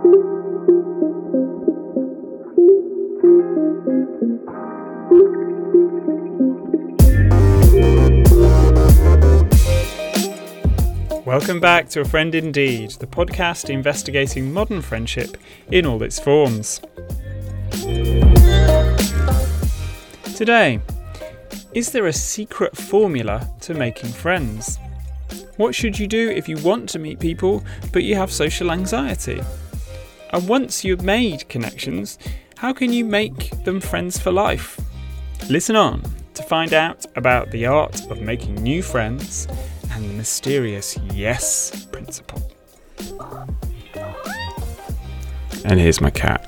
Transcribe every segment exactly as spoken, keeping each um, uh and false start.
Welcome back to A Friend Indeed, the podcast investigating modern friendship in all its forms. Today, is there a secret formula to making friends? What should you do if you want to meet people but you have social anxiety? And once you've made connections, how can you make them friends for life? Listen on to find out about the art of making new friends and the mysterious yes principle. And here's my cat.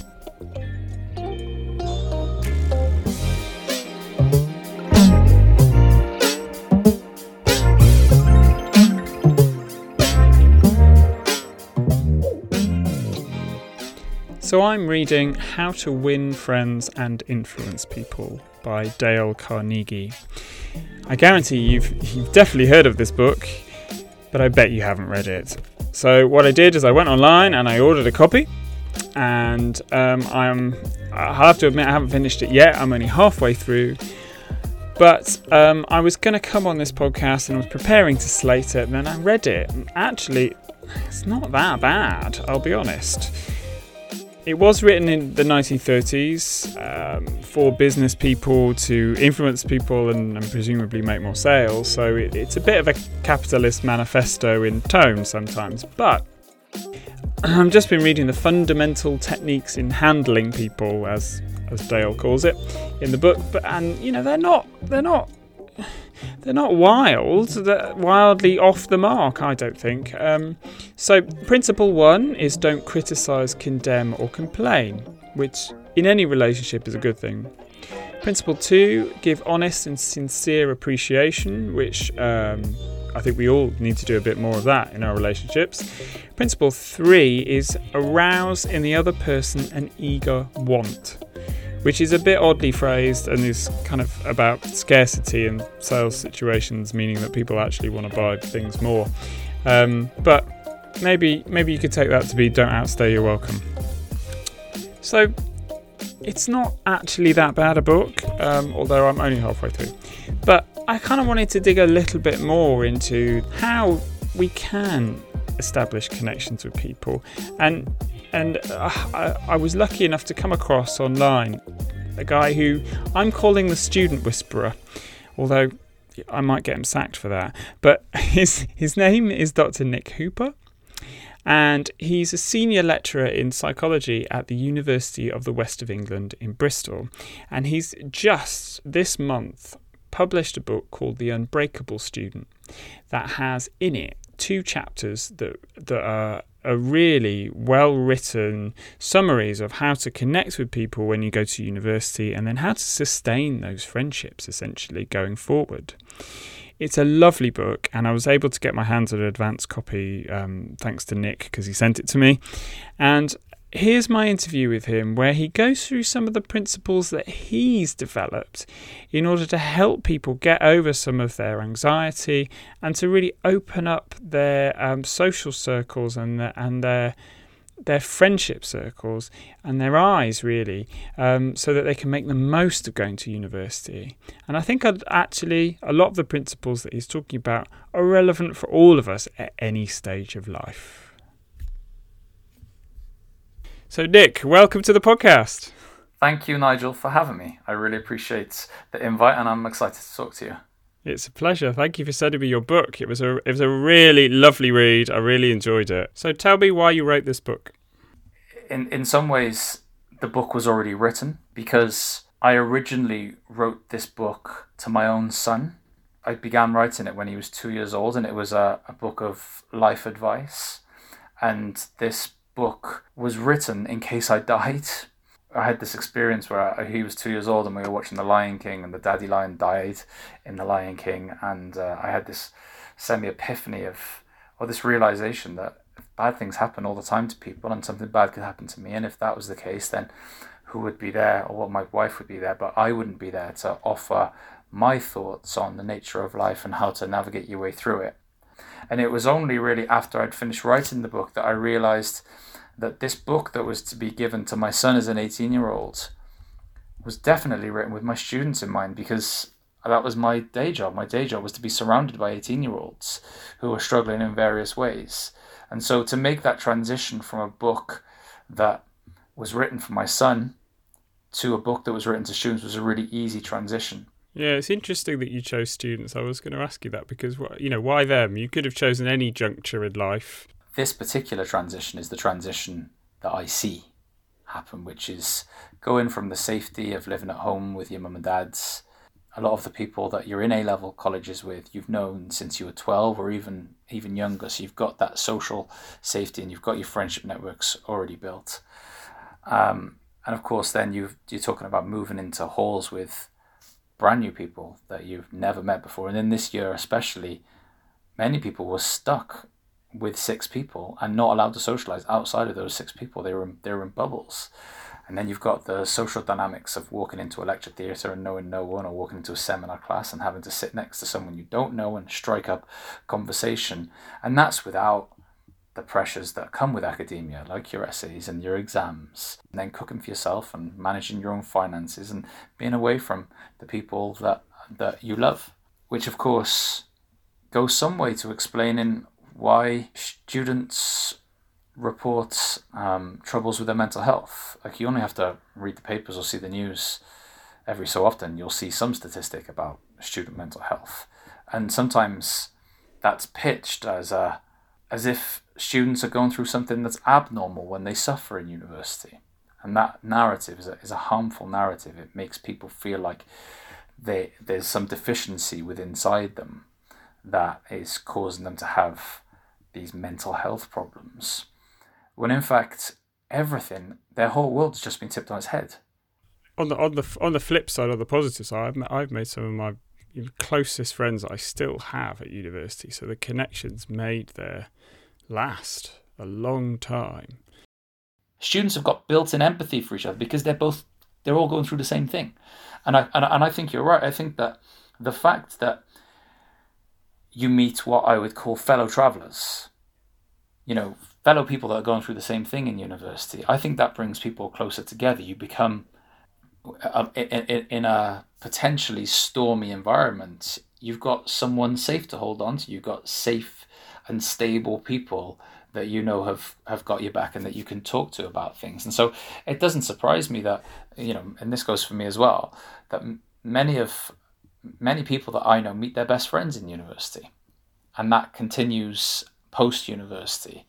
So I'm reading How to Win Friends and Influence People by Dale Carnegie. I guarantee you've, you've definitely heard of this book, but I bet you haven't read it. So what I did is I went online and I ordered a copy, and um, I'm, I have to admit I haven't finished it yet. I'm only halfway through, but um, I was going to come on this podcast and I was preparing to slate it, and then I read it, and actually it's not that bad, I'll be honest. It was written in the nineteen thirties um, for business people to influence people and, and presumably make more sales. So it, it's a bit of a capitalist manifesto in tone sometimes. But I've just been reading the fundamental techniques in handling people, as as Dale calls it, in the book. But and you know they're not they're not. They're not wild, they're wildly off the mark, I don't think. Um, so principle one is don't criticise, condemn or complain, which in any relationship is a good thing. Principle two, give honest and sincere appreciation, which um, I think we all need to do a bit more of that in our relationships. Principle three is arouse in the other person an eager want, which is a bit oddly phrased and is kind of about scarcity in sales situations, meaning that people actually want to buy things more. Um, but maybe maybe you could take that to be don't outstay your welcome. So it's not actually that bad a book, um, although I'm only halfway through. But I kind of wanted to dig a little bit more into how we can establish connections with people. And And uh, I, I was lucky enough to come across online a guy who I'm calling the student whisperer, although I might get him sacked for that. But his his name is Doctor Nick Hooper, and he's a senior lecturer in psychology at the University of the West of England in Bristol. And he's just this month published a book called The Unbreakable Student that has in it two chapters that that are are really well-written summaries of how to connect with people when you go to university and then how to sustain those friendships, essentially, going forward. It's a lovely book, and I was able to get my hands on an advance copy um, thanks to Nick, because he sent it to me. And here's my interview with him, where he goes through some of the principles that he's developed in order to help people get over some of their anxiety and to really open up their um, social circles and their, and their their friendship circles and their eyes, really, um, so that they can make the most of going to university. And I think I'd actually a lot of the principles that he's talking about are relevant for all of us at any stage of life. So, Nick, welcome to the podcast. Thank you, Nigel, for having me. I really appreciate the invite, and I'm excited to talk to you. It's a pleasure. Thank you for sending me your book. It was a it was a really lovely read. I really enjoyed it. So, tell me why you wrote this book. In in some ways, the book was already written because I originally wrote this book to my own son. I began writing it when he was two years old, and it was a, a book of life advice. And this book was written in case I died. I had this experience where I, he was two years old and we were watching The Lion King, and the daddy lion died in The Lion King, and uh, I had this semi-epiphany of, or this realization that bad things happen all the time to people, and something bad could happen to me, and if that was the case, then who would be there, or what my wife would be there, but I wouldn't be there to offer my thoughts on the nature of life and how to navigate your way through it. And it was only really after I'd finished writing the book that I realized that this book that was to be given to my son as an eighteen-year-old was definitely written with my students in mind, because that was my day job. My day job was to be surrounded by eighteen-year-olds who were struggling in various ways. And so to make that transition from a book that was written for my son to a book that was written to students was a really easy transition. Yeah, it's interesting that you chose students. I was going to ask you that because, you know, why them? You could have chosen any juncture in life. This particular transition is the transition that I see happen, which is going from the safety of living at home with your mum and dads. A lot of the people that you're in A-level colleges with, you've known since you were twelve or even even younger. So you've got that social safety and you've got your friendship networks already built. Um, and of course, then you've, you're talking about moving into halls with brand new people that you've never met before. And in this year especially, many people were stuck with six people and not allowed to socialize outside of those six people. They were in, they were in bubbles. And then you've got the social dynamics of walking into a lecture theatre and knowing no one, or walking into a seminar class and having to sit next to someone you don't know and strike up conversation. And that's without the pressures that come with academia, like your essays and your exams, and then cooking for yourself and managing your own finances and being away from the people that that you love, which of course goes some way to explaining why students report um, troubles with their mental health. Like, you only have to read the papers or see the news every so often. You'll see some statistic about student mental health, and sometimes that's pitched as a as if students are going through something that's abnormal when they suffer in university. And that narrative is a, is a harmful narrative. It makes people feel like they there's some deficiency within inside them that is causing them to have these mental health problems, when in fact everything, their whole world's just been tipped on its head. On the on the on the flip side, on the positive side, I've met, I've made some of my closest friends that I still have at university. So the connections made there last a long time. Students have got built-in empathy for each other because they're both they're all going through the same thing, and I and, and I think you're right. I think that the fact that you meet what I would call fellow travellers, you know, fellow people that are going through the same thing in university, I think that brings people closer together. You become, uh, in, in, in a potentially stormy environment, you've got someone safe to hold on to. You've got safe and stable people that you know have, have got your back and that you can talk to about things. And so it doesn't surprise me that, you know, and this goes for me as well, that many of many people that I know meet their best friends in university, and that continues post-university,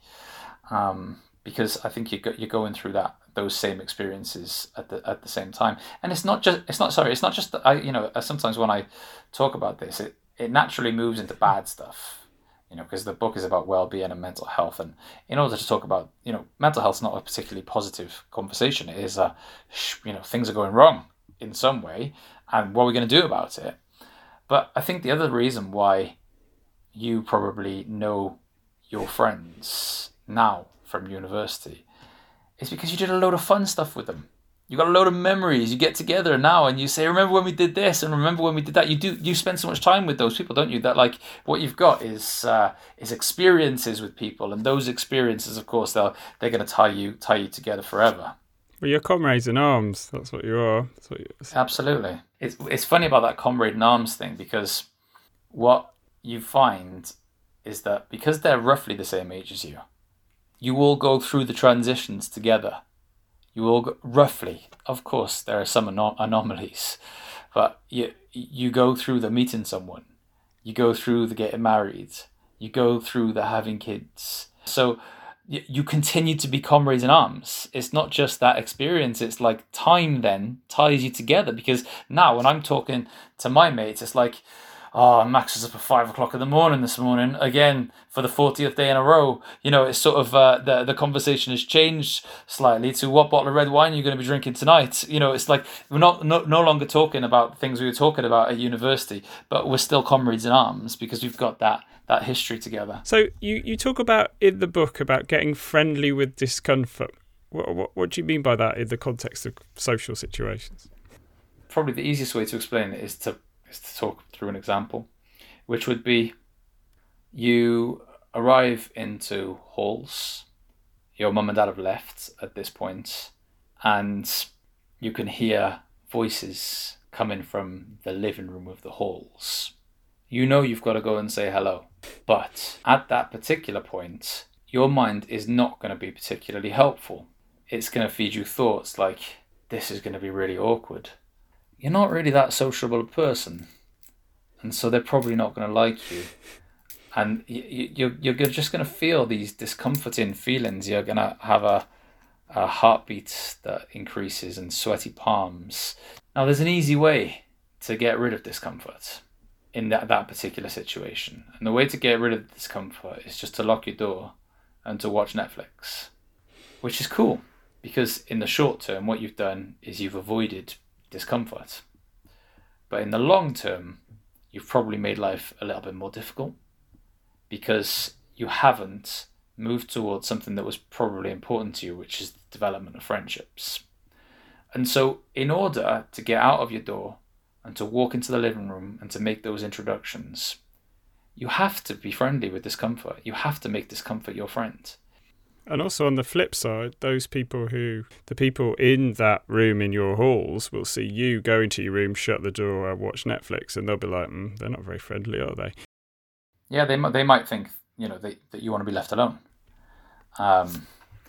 um, because I think you go, you're going through that those same experiences at the at the same time. And it's not just it's not sorry it's not just that I you know sometimes when I talk about this, it it naturally moves into bad stuff, you know, because the book is about well-being and mental health. And in order to talk about, you know, mental health is not a particularly positive conversation. It is a, you know, things are going wrong in some way, and what are we going to do about it? But I think the other reason why you probably know your friends now from university is because you did a load of fun stuff with them. You got a load of memories. You get together now and you say, remember when we did this and remember when we did that. You do. You spend so much time with those people, don't you? That like what you've got is uh, is experiences with people, and those experiences, of course, they'll they're going to tie you tie you together forever. Well, you're comrades in arms. That's what you are. That's what you are. Absolutely. It's it's funny about that comrade in arms thing, because what you find is that because they're roughly the same age as you, you all go through the transitions together. You all go, roughly, of course, there are some anom- anomalies, but you you go through the meeting someone, you go through the getting married, you go through the having kids. So you continue to be comrades in arms. It's not just that experience. It's like time then ties you together, because now when I'm talking to my mates, it's like, oh, Max was up at five o'clock in the morning this morning again for the fortieth day in a row. You know, it's sort of uh, the the conversation has changed slightly to what bottle of red wine you're going to be drinking tonight. You know, it's like we're not no, no longer talking about things we were talking about at university, but we're still comrades in arms because we've got that that history together. So you, you talk about in the book about getting friendly with discomfort. What, what what do you mean by that in the context of social situations? Probably the easiest way to explain it is to is to talk through an example, which would be you arrive into halls your mum and dad have left at this point, and you can hear voices coming from the living room of the halls. You know you've got to go and say hello. But at that particular point, your mind is not going to be particularly helpful. It's going to feed you thoughts like, this is going to be really awkward. You're not really that sociable a person, and so they're probably not going to like you. And you, you're just going to feel these discomforting feelings. You're going to have a, a heartbeat that increases and sweaty palms. Now, there's an easy way to get rid of discomfort in that, that particular situation. And the way to get rid of the discomfort is just to lock your door and to watch Netflix, which is cool because in the short term, what you've done is you've avoided discomfort. But in the long term, you've probably made life a little bit more difficult, because you haven't moved towards something that was probably important to you, which is the development of friendships. And so in order to get out of your door and to walk into the living room and to make those introductions, you have to be friendly with discomfort. You have to make discomfort your friend. And also on the flip side, those people who, the people in that room in your halls will see you go into your room, shut the door, and watch Netflix, and they'll be like, mm, they're not very friendly, are they? Yeah, they they might think, you know, they, that you want to be left alone. Um,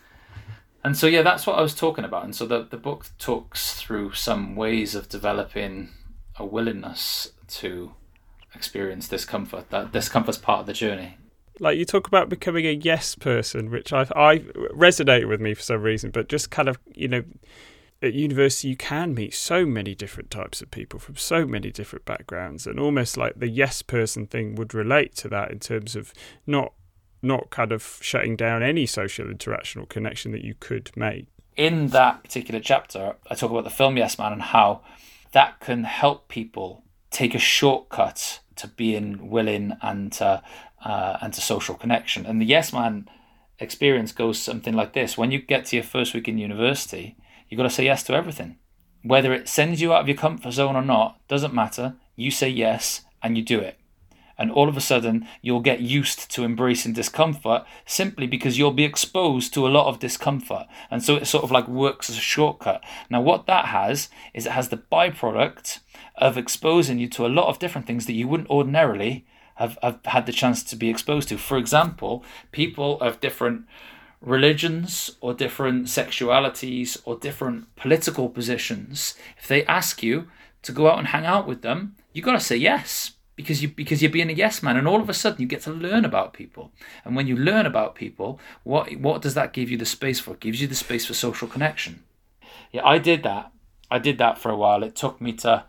and so, yeah, that's what I was talking about. And so the, the book talks through some ways of developing a willingness to experience discomfort. That discomfort's part of the journey. Like you talk about becoming a yes person, which I've, I resonated with me for some reason, but just kind of, you know, at university you can meet so many different types of people from so many different backgrounds, and almost like the yes person thing would relate to that in terms of not not kind of shutting down any social interaction or connection that you could make. In that particular chapter, I talk about the film Yes Man and how that can help people take a shortcut to being willing and to, uh, and to social connection. And the Yes Man experience goes something like this. When you get to your first week in university, you've got to say yes to everything. Whether it sends you out of your comfort zone or not, doesn't matter. You say yes and you do it. And all of a sudden, you'll get used to embracing discomfort simply because you'll be exposed to a lot of discomfort. And so it sort of like works as a shortcut. Now, what that has is it has the byproduct of exposing you to a lot of different things that you wouldn't ordinarily have, have had the chance to be exposed to. For example, people of different religions or different sexualities or different political positions, if they ask you to go out and hang out with them, you got to say yes. Because you because you're being a yes man, and all of a sudden you get to learn about people. And when you learn about people, what what does that give you the space for? It gives you the space for social connection. Yeah, I did that. I did that for a while. It took me to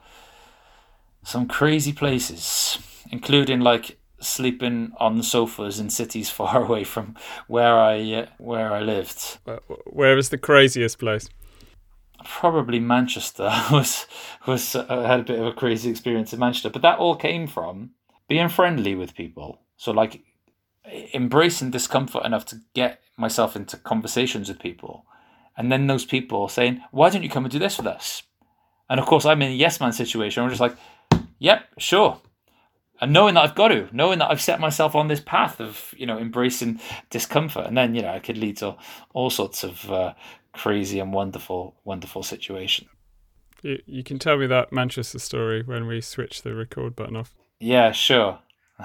some crazy places, including like sleeping on sofas in cities far away from where I uh, where I lived. Where was the craziest place? Probably Manchester was was uh, had a bit of a crazy experience in Manchester, but that all came from being friendly with people. So like embracing discomfort enough to get myself into conversations with people, and then those people saying, "Why don't you come and do this with us?" And of course, I'm in a yes man situation. I'm just like, "Yep, sure." And knowing that I've got to, knowing that I've set myself on this path of, you know, embracing discomfort, and then, you know, I could lead to all sorts of uh, crazy and wonderful, wonderful situation. You, you can tell me that Manchester story when we switch the record button off. Yeah, sure.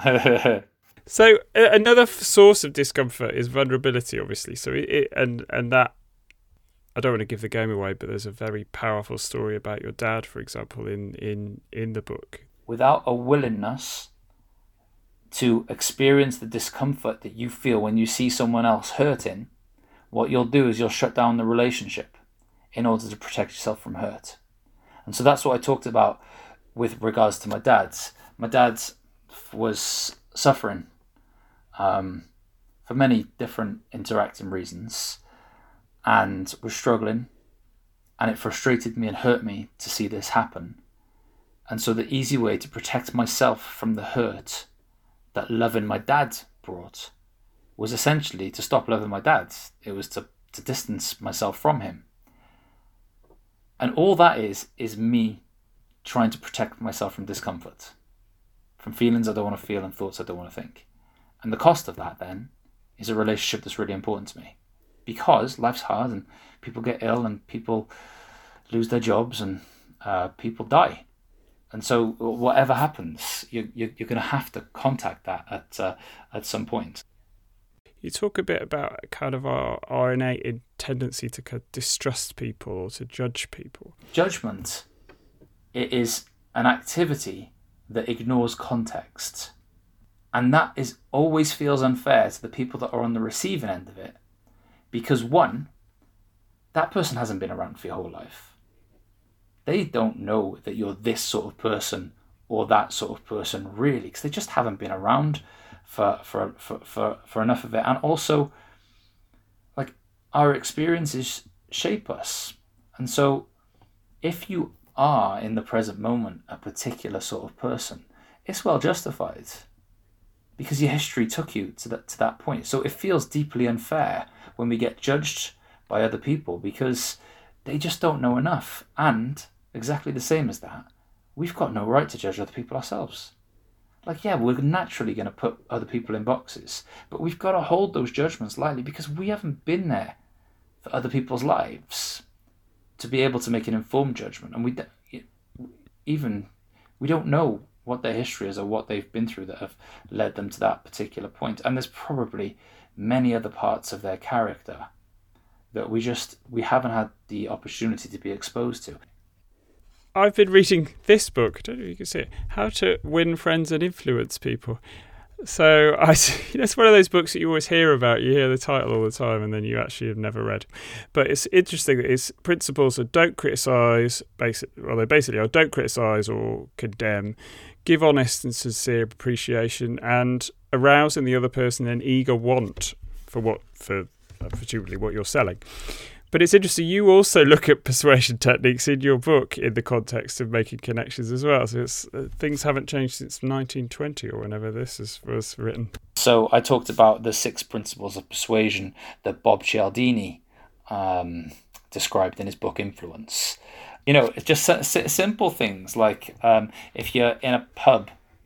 So uh, another f- source of discomfort is vulnerability, obviously. So it, it and and that, I don't want to give the game away, but there's a very powerful story about your dad, for example, in in in the book. Without a willingness to experience the discomfort that you feel when you see someone else hurting, what you'll do is you'll shut down the relationship in order to protect yourself from hurt. And so that's what I talked about with regards to my dad. My dad was suffering um, for many different interacting reasons and was struggling, and it frustrated me and hurt me to see this happen. And so the easy way to protect myself from the hurt that loving my dad brought was essentially to stop loving my dad. It was to, to distance myself from him. And all that is, is me trying to protect myself from discomfort, from feelings I don't want to feel and thoughts I don't want to think. And the cost of that then is a relationship that's really important to me. because life's hard and people get ill and people lose their jobs and uh, people die. And so whatever happens, you, you, you're going to have to contact that at uh, at some point. You talk a bit about kind of our, our innate tendency to kind of distrust people or to judge people. Judgment, it is an activity that ignores context. And that is always feels unfair to the people that are on the receiving end of it. Because one, that person hasn't been around for your whole life. They don't know that you're this sort of person or that sort of person, really, because they just haven't been around for, for for for for enough of it. And also, like, our experiences shape us. And so if you are in the present moment a particular sort of person, it's well justified because your history took you to that to that point. So it feels deeply unfair when we get judged by other people because they just don't know enough. And exactly the same as that, we've got no right to judge other people ourselves. Like, yeah, we're naturally going to put other people in boxes, but we've got to hold those judgments lightly because we haven't been there for other people's lives to be able to make an informed judgment. And we even we don't know what their history is or what they've been through that have led them to that particular point. And there's probably many other parts of their character that we just we haven't had the opportunity to be exposed to. I've been reading this book, I don't know if you can see it, How to Win Friends and Influence People. So I, you know, it's one of those books that you always hear about. You hear the title all the time and then you actually have never read. But it's interesting that its principles are don't criticise, basic, well, they basically are don't criticise or condemn, give honest and sincere appreciation, and arouse in the other person an eager want for what, for presumably what you're selling. But it's interesting, you also look at persuasion techniques in your book in the context of making connections as well. So it's, uh, things haven't changed since nineteen twenty or whenever this is, was written. So I talked about the six principles of persuasion that Bob Cialdini um, described in his book Influence. You know, it's just s- simple things like um, if you're in a pub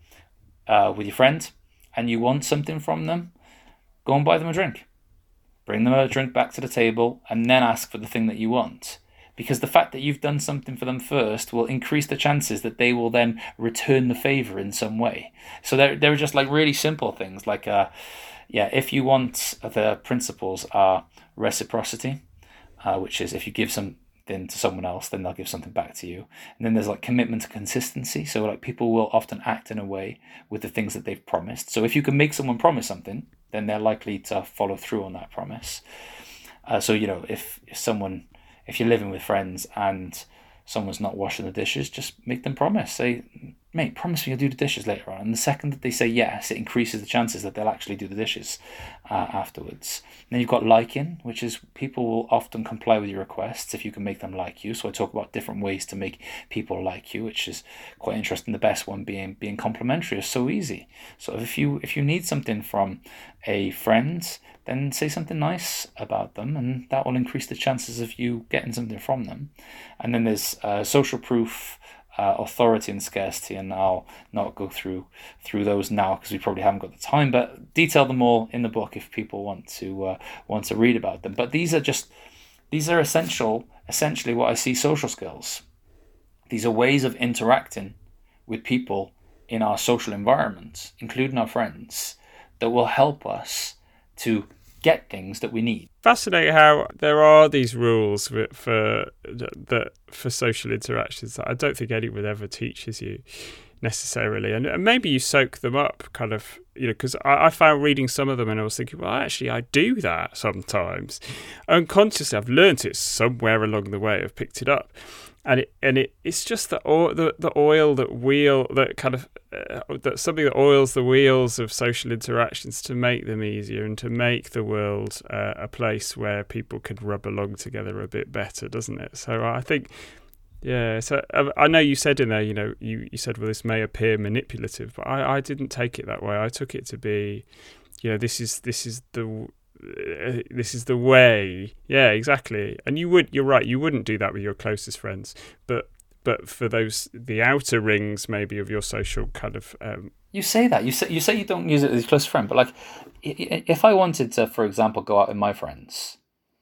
uh, with your friend and you want something from them, go and buy them a drink. Bring them a drink back to the table and then ask for the thing that you want. Because the fact that you've done something for them first will increase the chances that they will then return the favour in some way. So they're, they're just like really simple things. Like, uh, yeah, if you want, the principles are reciprocity, uh, which is if you give something to someone else, then they'll give something back to you. And then there's like commitment to consistency. So like people will often act in a way with the things that they've promised. So if you can make someone promise something, then they're likely to follow through on that promise. Uh, so, you know, if, if someone, if you're living with friends and someone's not washing the dishes, just make them promise. Say, mate, promise me you'll do the dishes later on. And the second that they say yes, it increases the chances that they'll actually do the dishes uh, afterwards. And then you've got liking, which is people will often comply with your requests if you can make them like you. So I talk about different ways to make people like you, which is quite interesting. The best one being being complimentary is so easy. So if you if you need something from a friend, then say something nice about them, and that will increase the chances of you getting something from them. And then there's uh, social proof, uh, authority and scarcity, and I'll not go through through those now because we probably haven't got the time, but detail them all in the book if people want to uh, want to read about them. But these are just these are essential, essentially what I see social skills. These are ways of interacting with people in our social environment, including our friends, that will help us to get things that we need. Fascinating how there are these rules for, for that for social interactions that I don't think anyone ever teaches you necessarily, and, and maybe you soak them up, kind of, you know, because I, I found reading some of them and I was thinking, well, actually, I do that sometimes. Unconsciously, I've learnt it somewhere along the way. I've picked it up. And it and it it's just the oil, the the oil that wheel that kind of uh, that something that oils the wheels of social interactions to make them easier and to make the world uh, a place where people can rub along together a bit better, doesn't it? So I think, yeah. So I know you said in there, you know, you, you said, well, this may appear manipulative, but I, I didn't take it that way. I took it to be, you know, this is this is the. Uh, this is the way. Yeah, exactly. And you would, you're right, you wouldn't do that with your closest friends, but but for those, the outer rings maybe of your social kind of um you say that you say you say you don't use it with your close friend, but like if I wanted to, for example, go out with my friends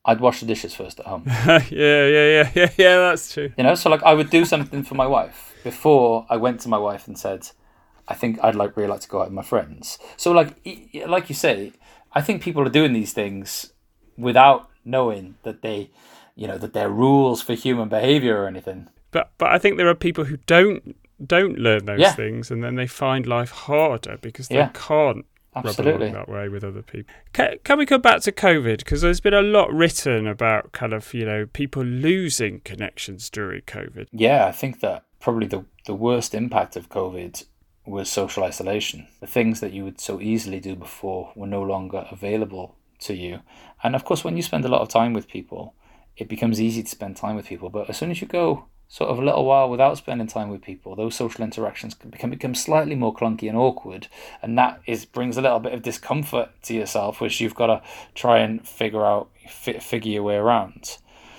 I'd wash the dishes first at home. yeah, yeah, yeah, yeah, yeah, that's true. You know, so like I would do something for my wife before I went to my wife and said, I think I'd like really like to go out with my friends. So like like you say, I think people are doing these things without knowing that they, you know, that they're rules for human behavior or anything. But but I think there are people who don't don't learn those Yeah. things, and then they find life harder because they Yeah. can't Absolutely. rub along that way with other people. Can, can we come back to COVID? Because there's been a lot written about kind of, you know, people losing connections during COVID. Yeah, I think that probably the, the worst impact of COVID was social isolation. The things that you would so easily do before were no longer available to you. And of course, when you spend a lot of time with people, it becomes easy to spend time with people. But as soon as you go sort of a little while without spending time with people, those social interactions can become, become slightly more clunky and awkward. And that is brings a little bit of discomfort to yourself, which you've got to try and figure out, fi- figure your way around.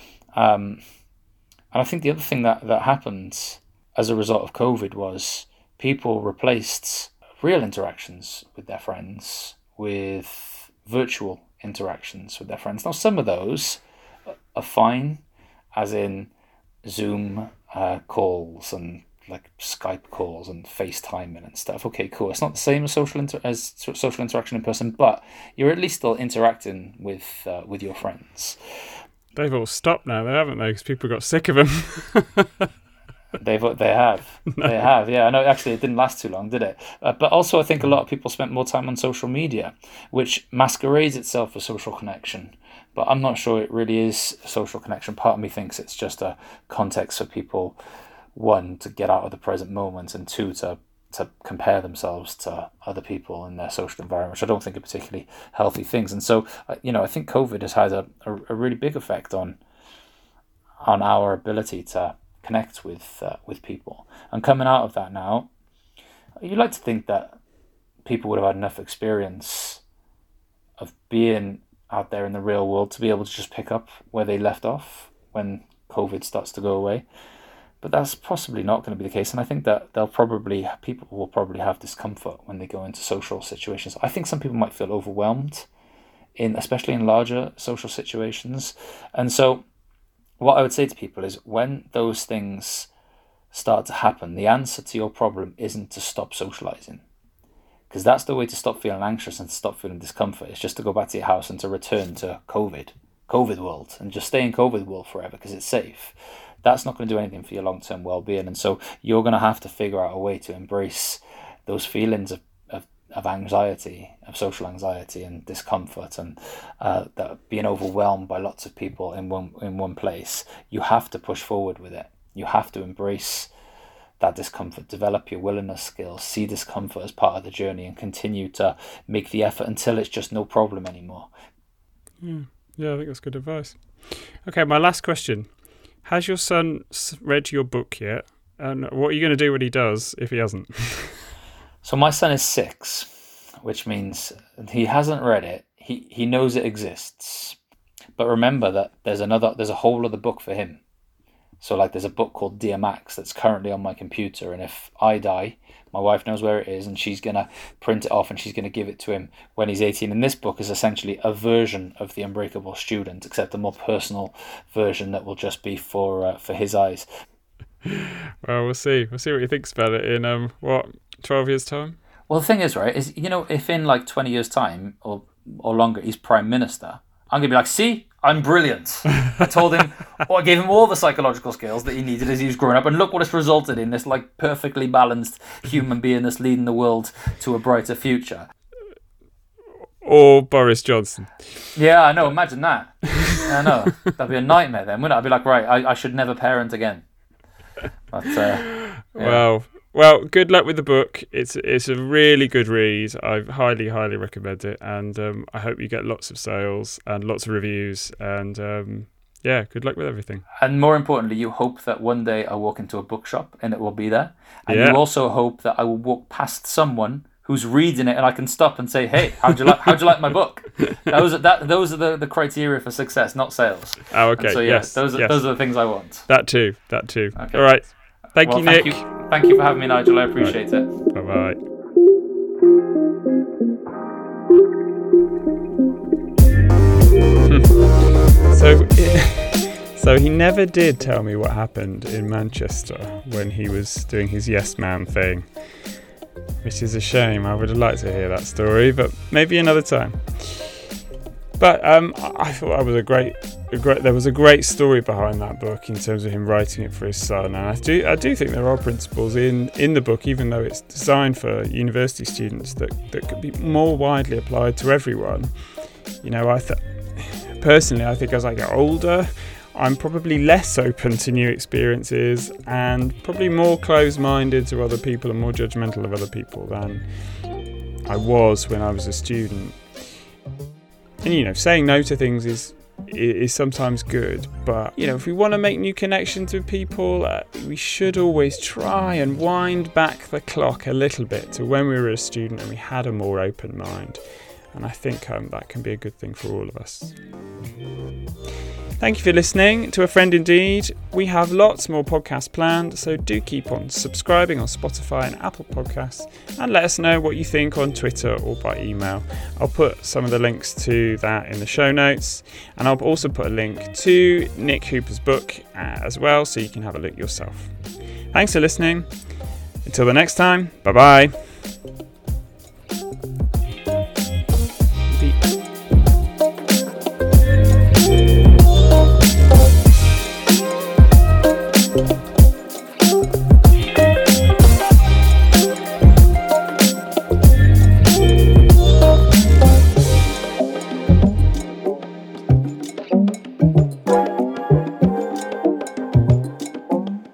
Um, and I think the other thing that, that happened as a result of COVID was people replaced real interactions with their friends with virtual interactions with their friends. Now, some of those are fine, as in Zoom uh, calls and like Skype calls and FaceTiming and stuff. Okay, cool. It's not the same as social inter- as social interaction in person, but you're at least still interacting with uh, with your friends. They've all stopped now, though, haven't they? Because people got sick of them. They've they have no. they have yeah. I know. Actually, it didn't last too long, did it? Uh, but also, I think a lot of people spent more time on social media, which masquerades itself as social connection. But I'm not sure it really is a social connection. Part of me thinks it's just a context for people, one, to get out of the present moment, and two, to to compare themselves to other people in their social environment, which I don't think are particularly healthy things. And so, you know, I think COVID has had a, a, a really big effect on on our ability to connect with uh, with people. And coming out of that now, you'd like to think that people would have had enough experience of being out there in the real world to be able to just pick up where they left off when COVID starts to go away. But that's possibly not going to be the case. And I think that they'll probably, people will probably have discomfort when they go into social situations. I think some people might feel overwhelmed, in especially in larger social situations. And so what I would say to people is, when those things start to happen, the answer to your problem isn't to stop socializing. Because that's the way to stop feeling anxious and to stop feeling discomfort. It's just to go back to your house and to return to COVID, COVID world, and just stay in COVID world forever because it's safe. That's not going to do anything for your long-term well-being. And so you're going to have to figure out a way to embrace those feelings of, of, of anxiety, of social anxiety and discomfort, and uh, that being overwhelmed by lots of people in one in one place. You have to push forward with it. You have to embrace that discomfort, develop your willingness skills, see discomfort as part of the journey, and continue to make the effort until it's just no problem anymore. Mm. Yeah, I think that's good advice. Okay, my last question. Has your son read your book yet? And what are you going to do when he does if he hasn't? So my son is six, which means he hasn't read it. He he knows it exists. But remember that there's another there's a whole other book for him. So like there's a book called Dear Max that's currently on my computer, and if I die, my wife knows where it is, and she's going to print it off and she's going to give it to him when he's eighteen. And this book is essentially a version of The Unbreakable Student, except a more personal version that will just be for uh, for his eyes. Well, we'll see. We'll see what he thinks about it in, um what, twelve years' time? Well, the thing is, right, is, you know, if in like twenty years' time or, or longer he's Prime Minister, I'm going to be like, see, I'm brilliant. I told him, or I gave him all the psychological skills that he needed as he was growing up, and look what it's resulted in, this like perfectly balanced human being that's leading the world to a brighter future. Or Boris Johnson. Yeah, I know, imagine that. I know, that'd be a nightmare then, wouldn't it? I'd be like, right, I, I should never parent again. But, uh, yeah. Well, well, good luck with the book. It's it's a really good read. I highly, highly recommend it, and um, I hope you get lots of sales and lots of reviews. And um, yeah, good luck with everything. And more importantly, you hope that one day I walk into a bookshop and it will be there. And Yeah. you also hope that I will walk past someone who's reading it and I can stop and say, "Hey, how'd you like how'd you like my book?" Those are that those are the, the criteria for success, not sales. Oh, okay. And so yeah, yes. those are yes. those are the things I want. That too. That too. Okay. All right. Thank well, you, thank Nick. you, thank you for having me, Nigel. I appreciate it. Bye bye. So So he never did tell me what happened in Manchester when he was doing his yes man thing, which is a shame. I would have liked to hear that story, but maybe another time. But um, I thought that was a great, a great. There was a great story behind that book in terms of him writing it for his son, and I do, I do think there are principles in, in the book, even though it's designed for university students, that, that could be more widely applied to everyone. You know, I th- personally, I think as I get older, I'm probably less open to new experiences and probably more closed-minded to other people and more judgmental of other people than I was when I was a student. And, you know, saying no to things is is sometimes good, but, you know, if we want to make new connections with people, uh, we should always try and wind back the clock a little bit to when we were a student and we had a more open mind. And I think um, that can be a good thing for all of us. Thank you for listening to A Friend Indeed. We have lots more podcasts planned, so do keep on subscribing on Spotify and Apple Podcasts, and let us know what you think on Twitter or by email. I'll put some of the links to that in the show notes, and I'll also put a link to Nick Hooper's book uh, as well, so you can have a look yourself. Thanks for listening. Until the next time, bye-bye.